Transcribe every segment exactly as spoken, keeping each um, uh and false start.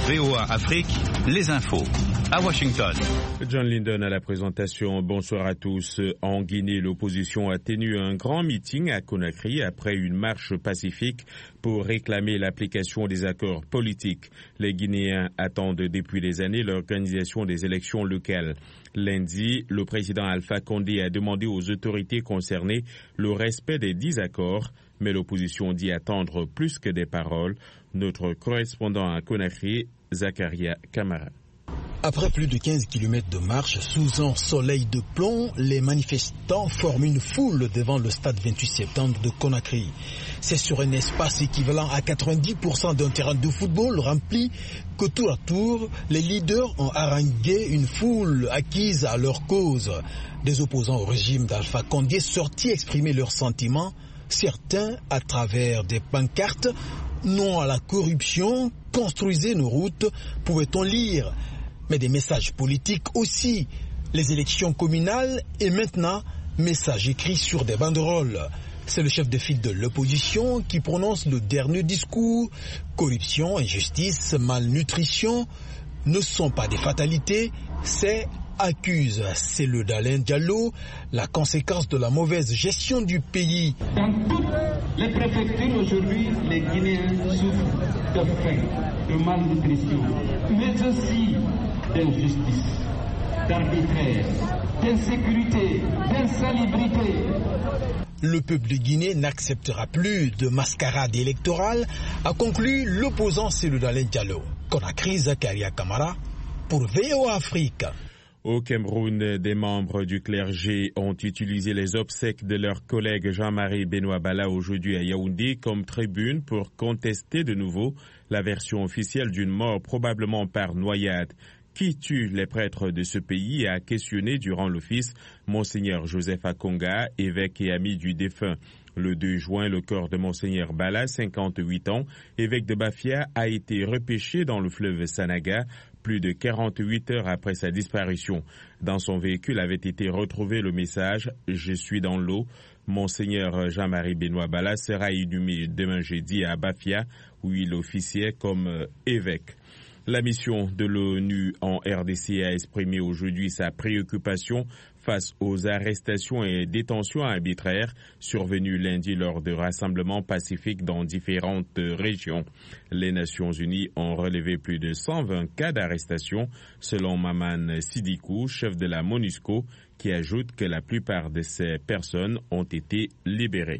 V O A Afrique, les infos. À Washington. John Linden à la présentation. Bonsoir à tous. En Guinée, l'opposition a tenu un grand meeting à Conakry après une marche pacifique pour réclamer l'application des accords politiques. Les Guinéens attendent depuis des années l'organisation des élections locales. Lundi, le président Alpha Condé a demandé aux autorités concernées le respect des dix accords, mais l'opposition dit attendre plus que des paroles. Notre correspondant à Conakry, Zakaria Kamara. Après plus de quinze kilomètres de marche sous un soleil de plomb, les manifestants forment une foule devant le stade vingt-huit septembre de Conakry. C'est sur un espace équivalent à quatre-vingt-dix pour cent d'un terrain de football rempli que tour à tour, les leaders ont harangué une foule acquise à leur cause. Des opposants au régime d'Alpha Condé sortis exprimer leurs sentiments, certains à travers des pancartes. Non à la corruption, construisez nos routes, pouvait-on lire. Mais des messages politiques aussi. Les élections communales et maintenant, messages écrits sur des banderoles. C'est le chef de file de l'opposition qui prononce le dernier discours. Corruption, injustice, malnutrition ne sont pas des fatalités, c'est accuse. C'est le d'Alain Diallo, la conséquence de la mauvaise gestion du pays. Dans toutes les préfectures aujourd'hui, les Guinéens souffrent de faim, de malnutrition, mais aussi d'injustice, d'arbitraire, d'insécurité, d'insalubrité. Le peuple de Guinée n'acceptera plus de mascarade électorale, a conclu l'opposant Cellou Dalein Diallo. Conakry, Zakaria Kamara pour V O A Afrique. Au Cameroun, des membres du clergé ont utilisé les obsèques de leur collègue Jean-Marie Benoît Bala aujourd'hui à Yaoundé comme tribune pour contester de nouveau la version officielle d'une mort probablement par noyade. Qui tue les prêtres de ce pays a questionné durant l'office Monseigneur Joseph Akonga, évêque et ami du défunt. Le deux juin, le corps de Monseigneur Bala, cinquante-huit ans, évêque de Bafia, a été repêché dans le fleuve Sanaga plus de quarante-huit heures après sa disparition. Dans son véhicule avait été retrouvé le message « Je suis dans l'eau ». Monseigneur Jean-Marie Benoît Bala sera inhumé demain jeudi à Bafia, où il officiait comme évêque. La mission de l'ONU en R D C a exprimé aujourd'hui sa préoccupation face aux arrestations et détentions arbitraires survenues lundi lors de rassemblements pacifiques dans différentes régions. Les Nations Unies ont relevé plus de cent vingt cas d'arrestation, selon Maman Sidikou, chef de la MONUSCO, qui ajoute que la plupart de ces personnes ont été libérées.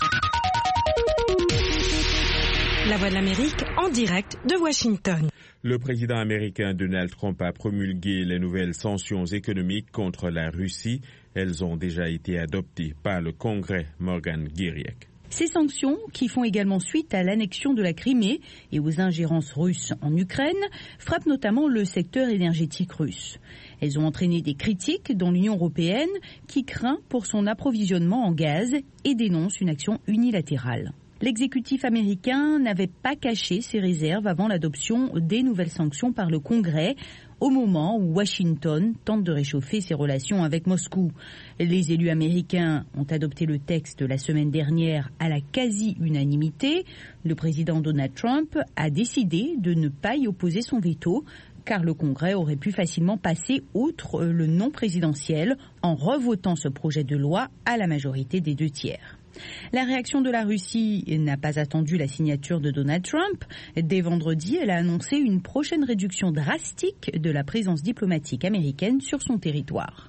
La Voix de l'Amérique en direct de Washington. Le président américain Donald Trump a promulgué les nouvelles sanctions économiques contre la Russie. Elles ont déjà été adoptées par le Congrès. Morgan Guiriec. Ces sanctions, qui font également suite à l'annexion de la Crimée et aux ingérences russes en Ukraine, frappent notamment le secteur énergétique russe. Elles ont entraîné des critiques dans l'Union européenne qui craint pour son approvisionnement en gaz et dénonce une action unilatérale. L'exécutif américain n'avait pas caché ses réserves avant l'adoption des nouvelles sanctions par le Congrès, au moment où Washington tente de réchauffer ses relations avec Moscou. Les élus américains ont adopté le texte la semaine dernière à la quasi-unanimité. Le président Donald Trump a décidé de ne pas y opposer son veto, car le Congrès aurait pu facilement passer outre le non présidentiel en revotant ce projet de loi à la majorité des deux tiers. La réaction de la Russie n'a pas attendu la signature de Donald Trump. Dès vendredi, elle a annoncé une prochaine réduction drastique de la présence diplomatique américaine sur son territoire.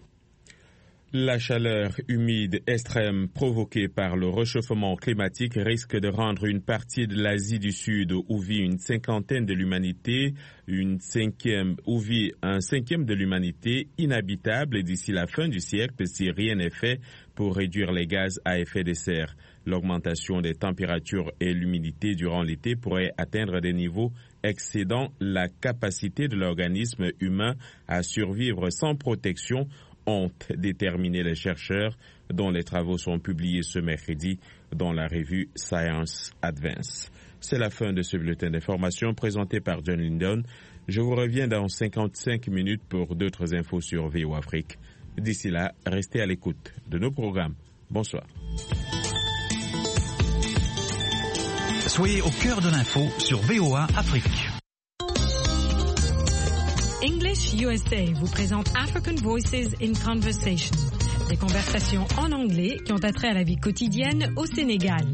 La chaleur humide extrême provoquée par le réchauffement climatique risque de rendre une partie de l'Asie du Sud où vit une cinquantaine de l'humanité, une cinquième, où vit un cinquième de l'humanité inhabitable d'ici la fin du siècle si rien n'est fait pour réduire les gaz à effet de serre. L'augmentation des températures et l'humidité durant l'été pourrait atteindre des niveaux excédant la capacité de l'organisme humain à survivre sans protection, ont déterminé les chercheurs dont les travaux sont publiés ce mercredi dans la revue Science Advance. C'est la fin de ce bulletin d'information présenté par John Linden. Je vous reviens dans cinquante-cinq minutes pour d'autres infos sur V O Afrique. D'ici là, restez à l'écoute de nos programmes. Bonsoir. Soyez au cœur de l'info sur V O A Afrique. English U S A vous présente African Voices in Conversation, des conversations en anglais qui ont attrait à la vie quotidienne au Sénégal.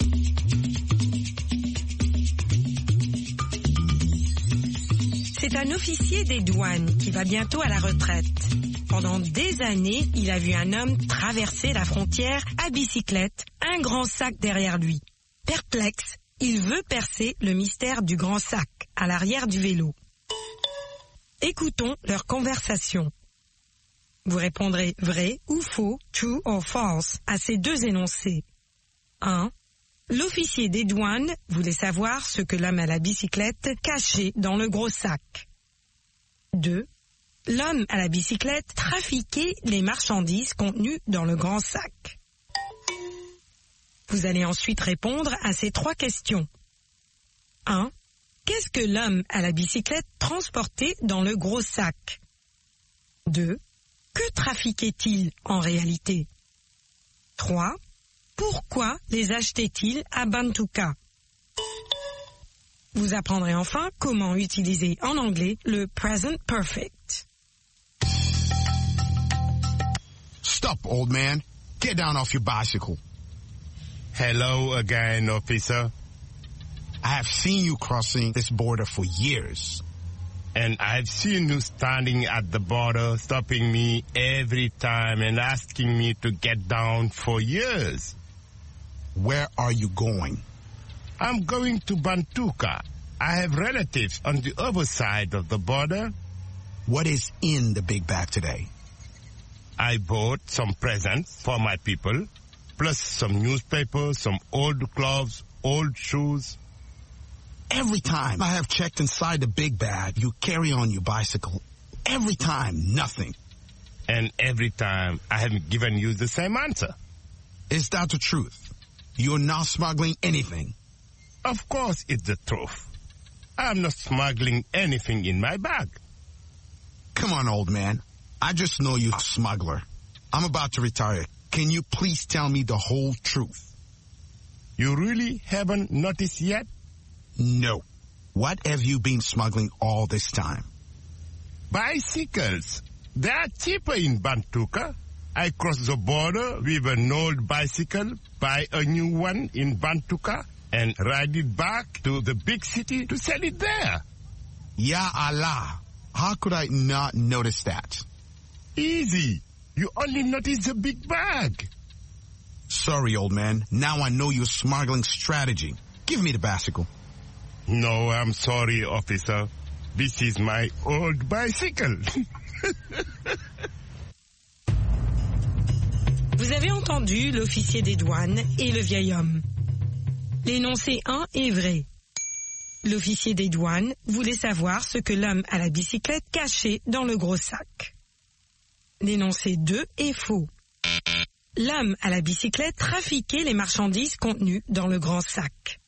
C'est un officier des douanes qui va bientôt à la retraite. Pendant des années, il a vu un homme traverser la frontière à bicyclette, un grand sac derrière lui. Perplexe, il veut percer le mystère du grand sac à l'arrière du vélo. Écoutons leur conversation. Vous répondrez vrai ou faux, true or false, à ces deux énoncés. un. L'officier des douanes voulait savoir ce que l'homme à la bicyclette cachait dans le gros sac. deux. L'homme à la bicyclette trafiquait les marchandises contenues dans le grand sac. Vous allez ensuite répondre à ces trois questions. un. Qu'est-ce que l'homme à la bicyclette transportait dans le gros sac? deux. Que trafiquait-il en réalité? trois. Pourquoi les achetait-il à Bantuka? Vous apprendrez enfin comment utiliser en anglais le present perfect. Stop, old man. Get down off your bicycle. Hello again, officer. I have seen you crossing this border for years. And I've seen you standing at the border, stopping me every time and asking me to get down for years. Where are you going? I'm going to Bantuka. I have relatives on the other side of the border. What is in the big bag today? I bought some presents for my people, plus some newspapers, some old clothes, old shoes. Every time I have checked inside the big bag, you carry on your bicycle. Every time, nothing. And every time, I have given you the same answer. Is that the truth? You're not smuggling anything? Of course it's the truth. I'm not smuggling anything in my bag. Come on, old man. I just know you're a smuggler. I'm about to retire. Can you please tell me the whole truth? You really haven't noticed yet? No. What have you been smuggling all this time? Bicycles. They are cheaper in Bantuka. I cross the border with an old bicycle, buy a new one in Bantuka, and ride it back to the big city to sell it there. Ya Allah. How could I not notice that? Easy. You only notice the big bag. Sorry, old man. Now I know your smuggling strategy. Give me the bicycle. No, I'm sorry, officer. This is my old bicycle. Vous avez entendu l'officier des douanes et le vieil homme. L'énoncé un est vrai. L'officier des douanes voulait savoir ce que l'homme à la bicyclette cachait dans le gros sac. L'énoncé deux est faux. L'homme à la bicyclette trafiquait les marchandises contenues dans le grand sac.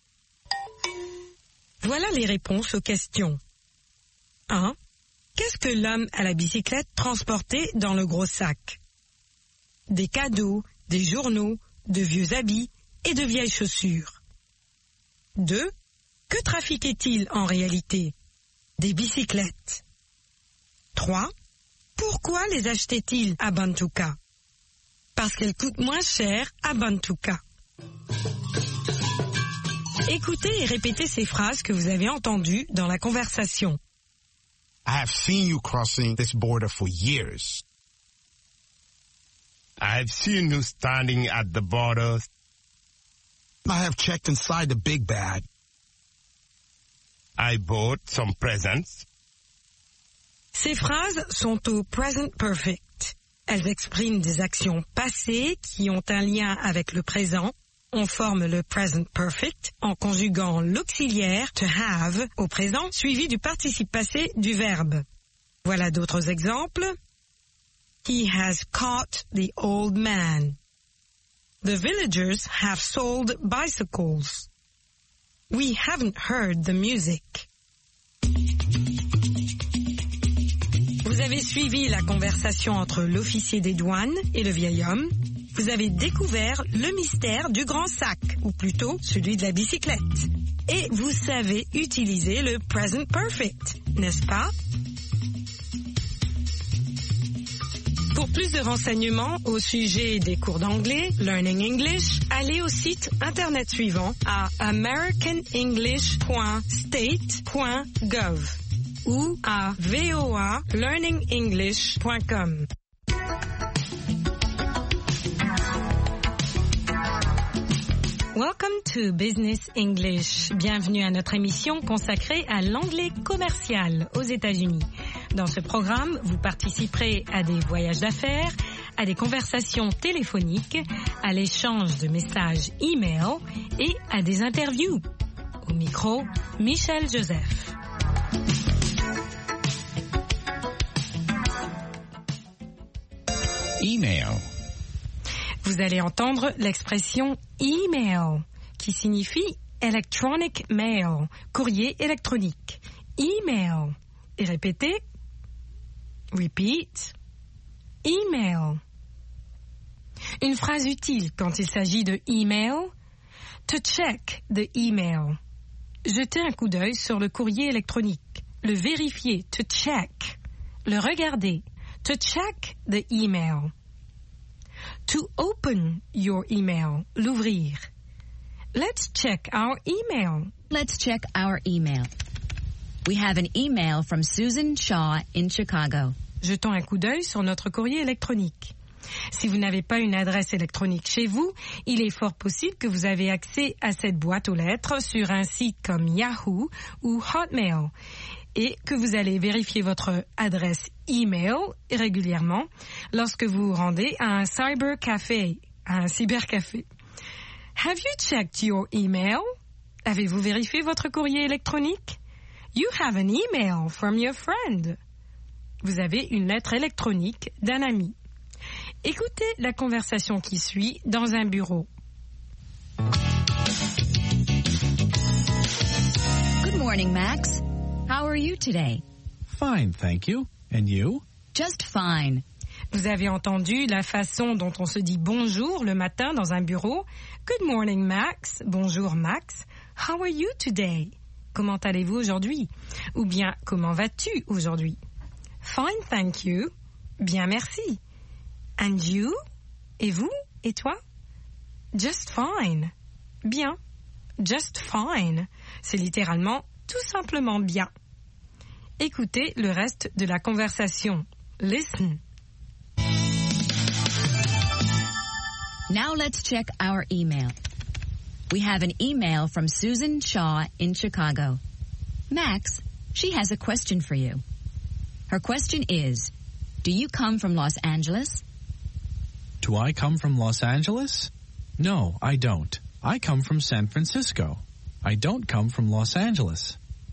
Voilà les réponses aux questions. un. Qu'est-ce que l'homme à la bicyclette transportait dans le gros sac? Des cadeaux, des journaux, de vieux habits et de vieilles chaussures. deux. Que trafiquait-il en réalité? Des bicyclettes. trois. Pourquoi les achetait-il à Bantuka? Parce qu'elles coûtent moins cher à Bantuka. Écoutez et répétez ces phrases que vous avez entendues dans la conversation. I have seen you crossing this border for years. I've seen you standing at the border. I have checked inside the big bag. I bought some presents. Ces phrases sont au present perfect. Elles expriment des actions passées qui ont un lien avec le présent. On forme le present perfect en conjuguant l'auxiliaire to have au présent suivi du participe passé du verbe. Voilà d'autres exemples. He has caught the old man. The villagers have sold bicycles. We haven't heard the music. Vous avez suivi la conversation entre l'officier des douanes et le vieil homme. Vous avez découvert le mystère du grand sac, ou plutôt celui de la bicyclette. Et vous savez utiliser le present perfect, n'est-ce pas? Pour plus de renseignements au sujet des cours d'anglais, Learning English, allez au site internet suivant à american english point state point gov ou à v o a learning english point com. Welcome to Business English. Bienvenue à notre émission consacrée à l'anglais commercial aux États-Unis. Dans ce programme, vous participerez à des voyages d'affaires, à des conversations téléphoniques, à l'échange de messages e-mail et à des interviews. Au micro, Michel Joseph. Email. Vous allez entendre l'expression email, qui signifie electronic mail, courrier électronique. Email. Et répétez. Repeat. Email. Une phrase utile quand il s'agit de email. To check the email. Jeter un coup d'œil sur le courrier électronique. Le vérifier. To check. Le regarder. To check the email. To open your email. L'ouvrir. Let's check our email. Let's check our email. We have an email from Susan Shaw in Chicago. Jetons un coup d'œil sur notre courrier électronique. Si vous n'avez pas une adresse électronique chez vous, il est fort possible que vous avez accès à cette boîte aux lettres sur un site comme Yahoo ou Hotmail et que vous allez vérifier votre adresse email régulièrement lorsque vous vous rendez à un cybercafé, à un cybercafé. Have you checked your email? Avez-vous vérifié votre courrier électronique? You have an email from your friend. Vous avez une lettre électronique d'un ami. Écoutez la conversation qui suit dans un bureau. Good morning, Max. How are you today? Fine, thank you. And you? Just fine. Vous avez entendu la façon dont on se dit bonjour le matin dans un bureau. Good morning, Max. Bonjour, Max. How are you today? Comment allez-vous aujourd'hui? Ou bien, comment vas-tu aujourd'hui? Fine, thank you. Bien, merci. And you? Et vous? Et toi? Just fine. Bien. Just fine. C'est littéralement tout simplement bien. Écoutez le reste de la conversation. Listen. Now let's check our email. We have an email from Susan Shaw in Chicago. Max, she has a question for you. Her question is, do you come from Los Angeles? Do I come from Los Angeles? No, I don't. I come from San Francisco. I don't come from Los Angeles.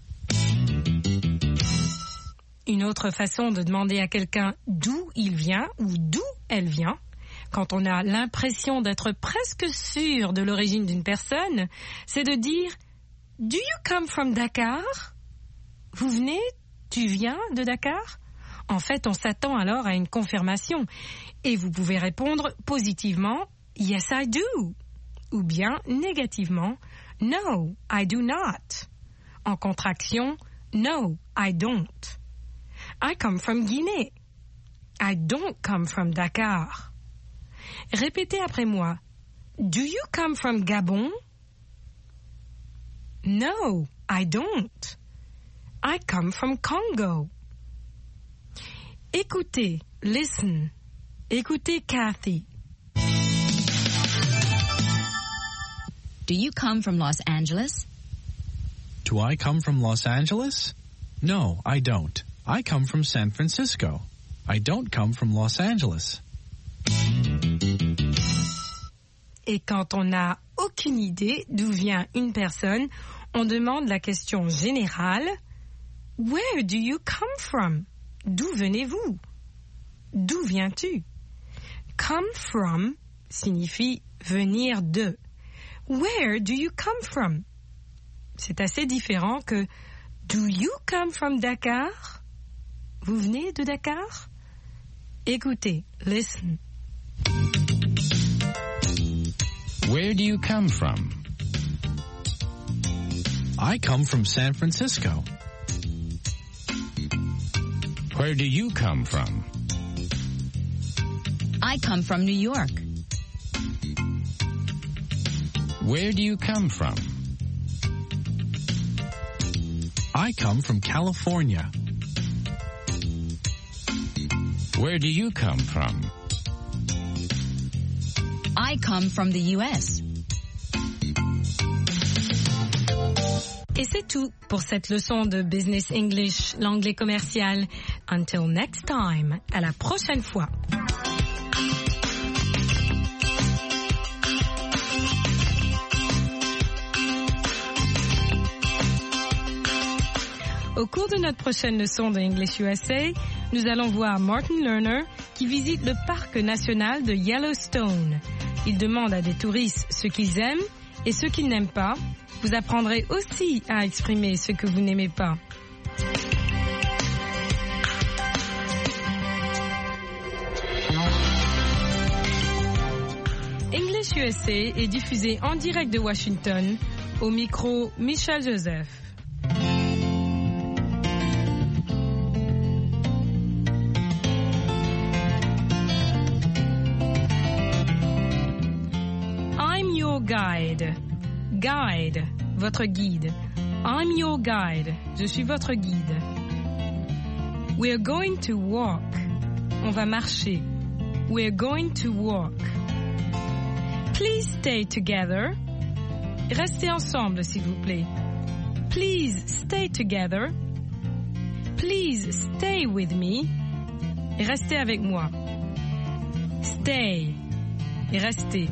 Une autre façon de demander à quelqu'un d'où il vient ou d'où elle vient, quand on a l'impression d'être presque sûr de l'origine d'une personne, c'est de dire « Do you come from Dakar ?» Vous venez, tu viens de Dakar? En fait, on s'attend alors à une confirmation et vous pouvez répondre positivement « Yes, I do » ou bien négativement « No, I do not ». En contraction « No, I don't ». I come from Guinée. I don't come from Dakar. Répétez après moi. Do you come from Gabon? No, I don't. I come from Congo. Écoutez, listen. Écoutez Kathy. Do you come from Los Angeles? Do I come from Los Angeles? No, I don't. I come from San Francisco. I don't come from Los Angeles. Et quand on n'a aucune idée d'où vient une personne, on demande la question générale « Where do you come from ?» D'où venez-vous? D'où viens-tu? Come from signifie venir de. Where do you come from? C'est assez différent que Do you come from Dakar? Vous venez de Dakar? Écoutez, listen. Where do you come from? I come from San Francisco. Where do you come from? I come from New York. Where do you come from? I come from California. Where do you come from? I come from the U S. Et c'est tout pour cette leçon de Business English, l'anglais commercial. Until next time, à la prochaine fois. Au cours de notre prochaine leçon de English U S A, nous allons voir Martin Lerner qui visite le parc national de Yellowstone. Il demande à des touristes ce qu'ils aiment et ce qu'ils n'aiment pas. Vous apprendrez aussi à exprimer ce que vous n'aimez pas. English U S A est diffusé en direct de Washington, au micro Michel Joseph. I'm your guide. Guide, votre guide. I'm your guide. Je suis votre guide. We're going to walk. On va marcher. We're going to walk. Please stay together. Restez ensemble, s'il vous plaît. Please stay together. Please stay with me. Restez avec moi. Stay. Et restez.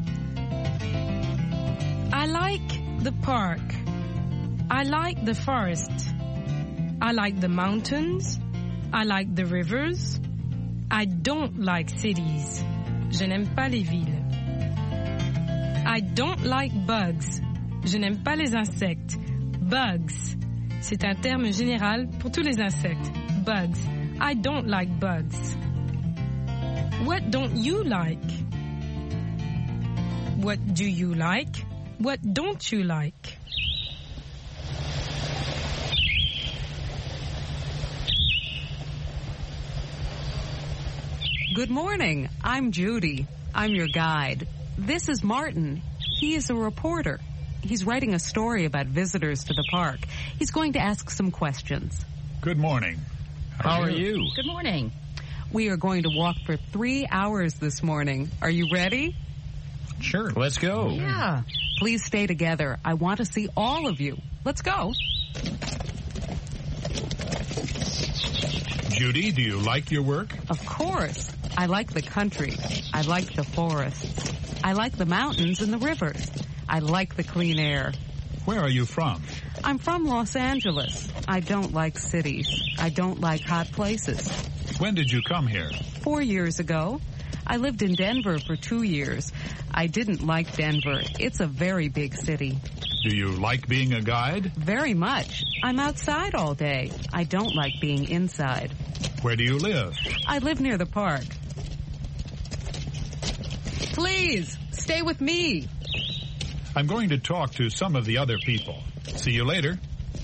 I like the park. I like the forest. I like the mountains. I like the rivers. I don't like cities. Je n'aime pas les villes. I don't like bugs. Je n'aime pas les insectes. Bugs. C'est un terme général pour tous les insectes. Bugs. I don't like bugs. What don't you like? What do you like? What don't you like? Good morning. I'm Judy. I'm your guide. This is Martin. He is a reporter. He's writing a story about visitors to the park. He's going to ask some questions. Good morning. How, How are you? you? Good morning. We are going to walk for three hours this morning. Are you ready? Sure. Let's go. Yeah. Please stay together. I want to see all of you. Let's go. Judy, do you like your work? Of course. I like the country. I like the forests. I like the mountains and the rivers. I like the clean air. Where are you from? I'm from Los Angeles. I don't like cities. I don't like hot places. When did you come here? Four years ago. I lived in Denver for two years. I didn't like Denver. It's a very big city. Do you like being a guide? Very much. I'm outside all day. I don't like being inside. Where do you live? I live near the park. Please, stay with me. I'm going to talk to some of the other people. See you later.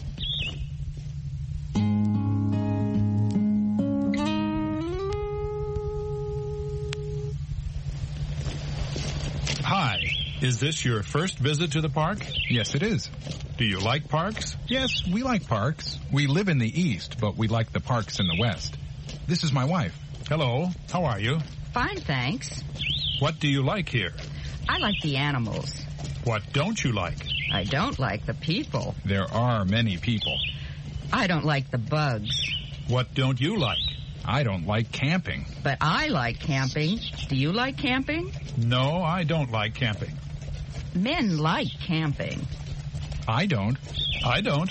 Hi. Is this your first visit to the park? Yes, it is. Do you like parks? Yes, we like parks. We live in the east, but we like the parks in the west. This is my wife. Hello. How are you? Fine, thanks. What do you like here? I like the animals. What don't you like? I don't like the people. There are many people. I don't like the bugs. What don't you like? I don't like camping. But I like camping. Do you like camping? No, I don't like camping. Men like camping. I don't. I don't.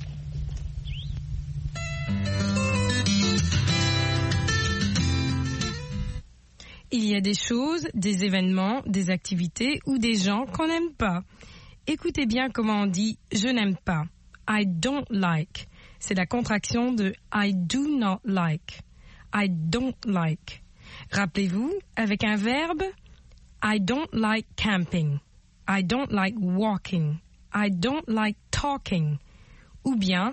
Il y a des choses, des événements, des activités ou des gens qu'on n'aime pas. Écoutez bien comment on dit « je n'aime pas ». I don't like. C'est la contraction de I do not like. I don't like. Rappelez-vous, avec un verbe, I don't like camping. I don't like walking. I don't like talking. Ou bien,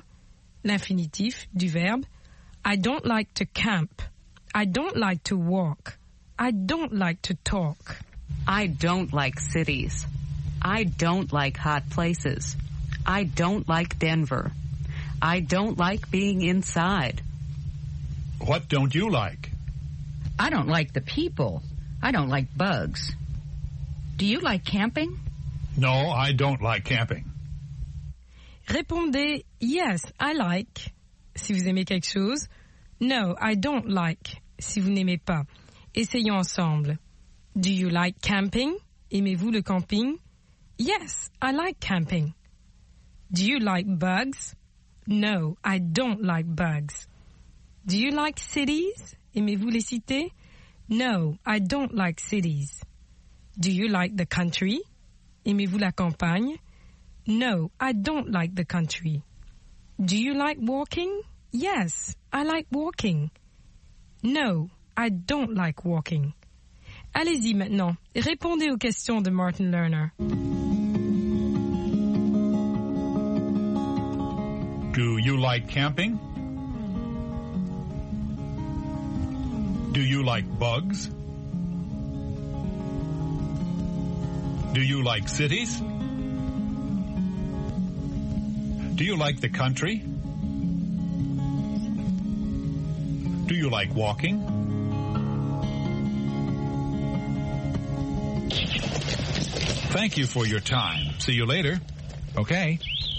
l'infinitif du verbe, I don't like to camp. I don't like to walk. I don't like to talk. I don't like cities. I don't like hot places. I don't like Denver. I don't like being inside. What don't you like? I don't like the people. I don't like bugs. Do you like camping? No, I don't like camping. Répondez yes, I like si vous aimez quelque chose. No, I don't like si vous n'aimez pas. Essayons ensemble. Do you like camping? Aimez-vous le camping? Yes, I like camping. Do you like bugs? No, I don't like bugs. Do you like cities? Aimez-vous les cités? No, I don't like cities. Do you like the country? Aimez-vous la campagne? No, I don't like the country. Do you like walking? Yes, I like walking. No, I don't like walking. Allez-y maintenant, répondez aux questions de Martin Lerner. Do you like camping? Do you like bugs? Do you like cities? Do you like the country? Do you like walking? Thank you for your time. See you later. Okay.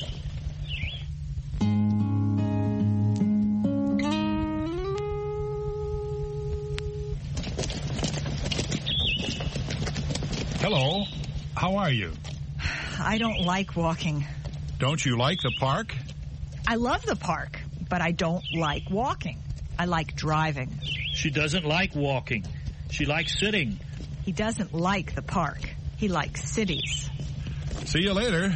Hello. How are you? I don't like walking. Don't you like the park? I love the park, but I don't like walking. I like driving. She doesn't like walking. She likes sitting. He doesn't like the park. He likes cities. See you later.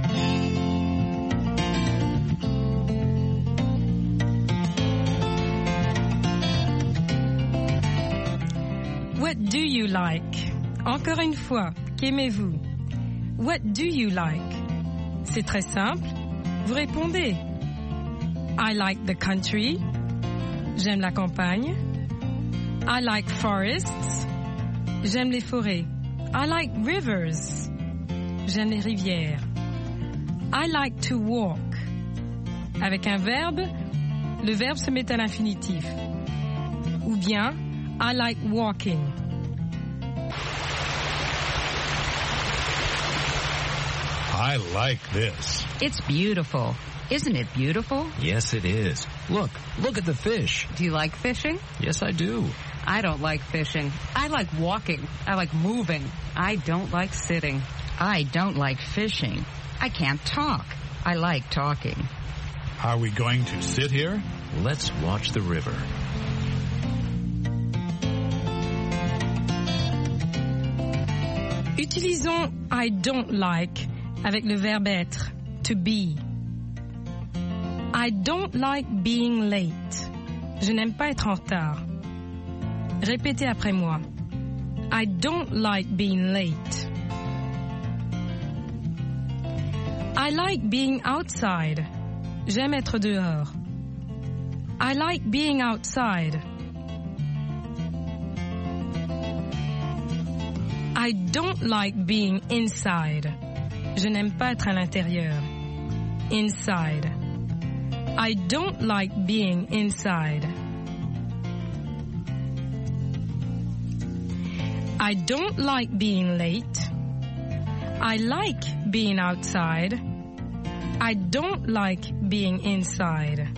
What do you like? Encore une fois, qu'aimez-vous? What do you like? C'est très simple. Vous répondez. I like the country. J'aime la campagne. I like forests. J'aime les forêts. I like rivers. J'aime les rivières. I like to walk. Avec un verbe, le verbe se met à l'infinitif. Ou bien, I like walking. I like this. It's beautiful. Isn't it beautiful? Yes, it is. Look, look at the fish. Do you like fishing? Yes, I do. I don't like fishing. I like walking. I like moving. I don't like sitting. I don't like fishing. I can't talk. I like talking. Are we going to sit here? Let's watch the river. Utilisons I don't like avec le verbe être, to be. I don't like being late. Je n'aime pas être en retard. Répétez après moi. I don't like being late. I like being outside. J'aime être dehors. I like being outside. I don't like being inside. Je n'aime pas être à l'intérieur. Inside. I don't like being inside. I don't like being late. I like being outside. I don't like being inside.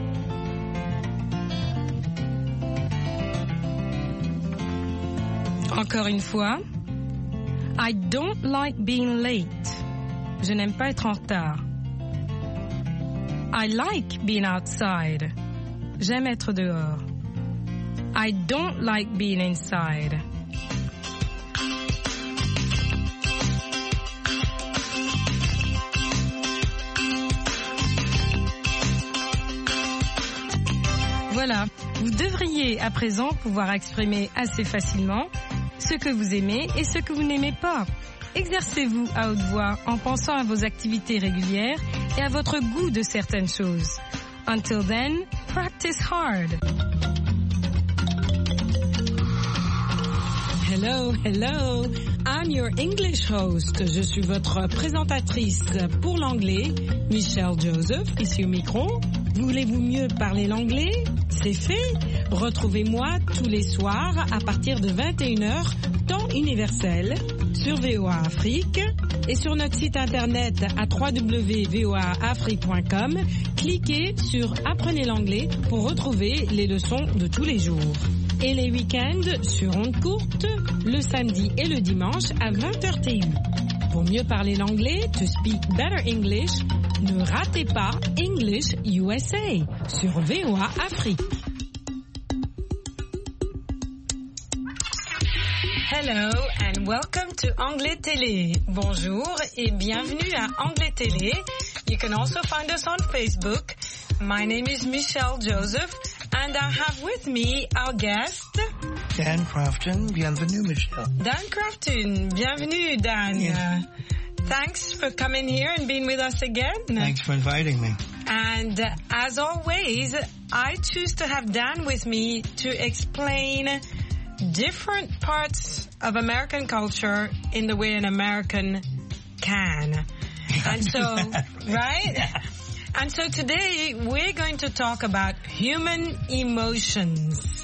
Encore une fois. I don't like being late. Je n'aime pas être en retard. I like being outside. J'aime être dehors. I don't like being inside. Voilà, vous devriez à présent pouvoir exprimer assez facilement ce que vous aimez et ce que vous n'aimez pas. Exercez-vous à haute voix en pensant à vos activités régulières et à votre goût de certaines choses. Until then, practice hard. Hello, hello. I'm your English host. Je suis votre présentatrice pour l'anglais, Michelle Joseph, ici au micro. Voulez-vous mieux parler l'anglais? C'est fait. Retrouvez-moi tous les soirs à partir de vingt et une heures, temps universel, sur V O A Afrique et sur notre site internet à w w w point v o a afrique point com. Cliquez sur Apprenez l'anglais pour retrouver les leçons de tous les jours. Et les week-ends sur ondes courtes, le samedi et le dimanche à vingt heures T U. Pour mieux parler l'anglais, to speak better English, ne ratez pas English U S A sur V O A Afrique. Hello and welcome to Anglais Télé. Bonjour et bienvenue à Anglais Télé. You can also find us on Facebook. My name is Michelle Joseph and I have with me our guest, Dan Crofton. Bienvenue, Michelle. Dan Crofton. Bienvenue, Dan. Yeah. Uh, thanks for coming here and being with us again. Thanks for inviting me. And uh, as always, I choose to have Dan with me to explain different parts of American culture in the way an American can. And so, right? Yeah. And so today we're going to talk about human emotions.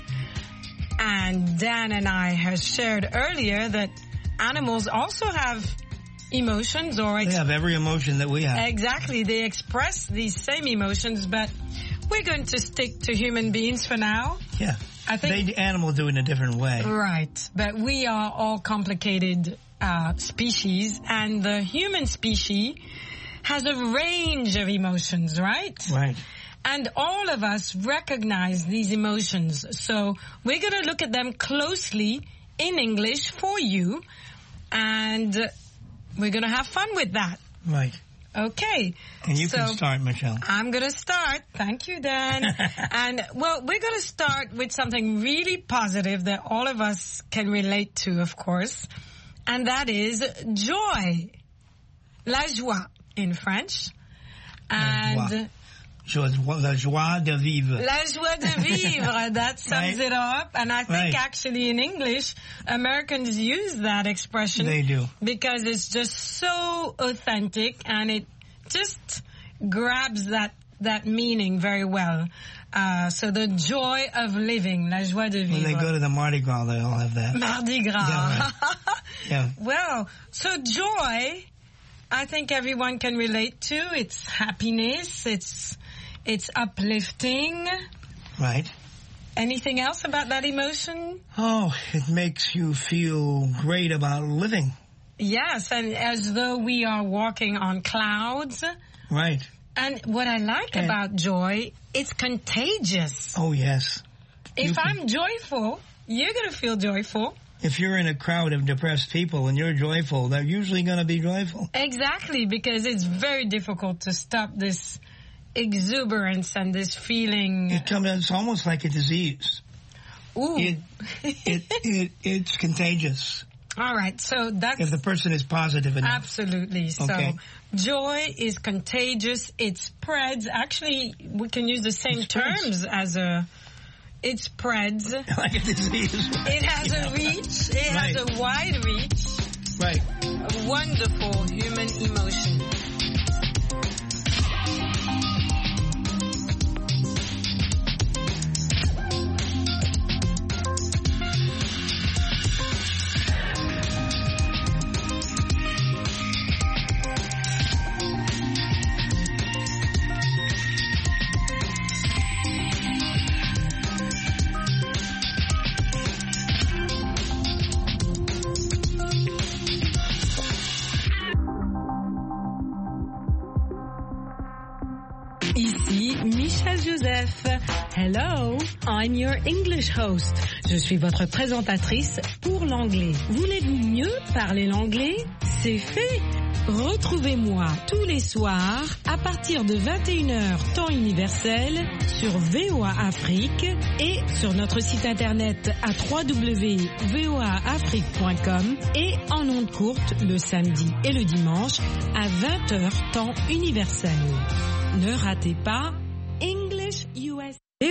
And Dan and I have shared earlier that animals also have emotions, or ex- they have every emotion that we have. Exactly. They express these same emotions, but we're going to stick to human beings for now. Yeah. I think they animals do it in a different way. Right. But we are all complicated uh, species, and the human species has a range of emotions, right? Right. And all of us recognize these emotions. So we're going to look at them closely in English for you, and we're going to have fun with that. Right. Okay. And you so can start, Michelle. I'm going to start. Thank you, Dan. And, well, we're going to start with something really positive that all of us can relate to, of course, and that is joy. La joie in French. And joie. La joie de vivre. La joie de vivre. That sums right. it up. And I think right. actually in English, Americans use that expression. They do. Because it's just so authentic and it just grabs that, that meaning very well. Uh, so the joy of living, la joie de vivre. When they go to the Mardi Gras, they all have that. Mardi Gras. Yeah, right. Yeah. Well, so joy, I think everyone can relate to. It's happiness. It's, it's uplifting. Right. Anything else about that emotion? Oh, it makes you feel great about living. Yes, and as though we are walking on clouds. Right. And what I like and about joy, it's contagious. Oh, yes. If can, I'm joyful, you're going to feel joyful. If you're in a crowd of depressed people and you're joyful, they're usually going to be joyful. Exactly, because it's very difficult to stop this exuberance and this feeling. It comes, it's almost like a disease. Ooh. It, it, it, it's contagious. All right, so that's... If the person is positive enough. Absolutely. Okay. So joy is contagious. It spreads. Actually, we can use the same it terms as a... It spreads. Like a disease. It has a reach. It right. has a wide reach. Right. A wonderful human emotion. Ici Michelle Joseph. Hello, I'm your English host. Je suis votre présentatrice pour l'anglais. Voulez-vous mieux parler l'anglais? C'est fait. Retrouvez-moi tous les soirs à partir de vingt et une heures temps universel sur V O A Afrique et sur notre site internet à w w w point v o a afrique point com et en ondes courtes le samedi et le dimanche à vingt heures temps universel. Ne ratez pas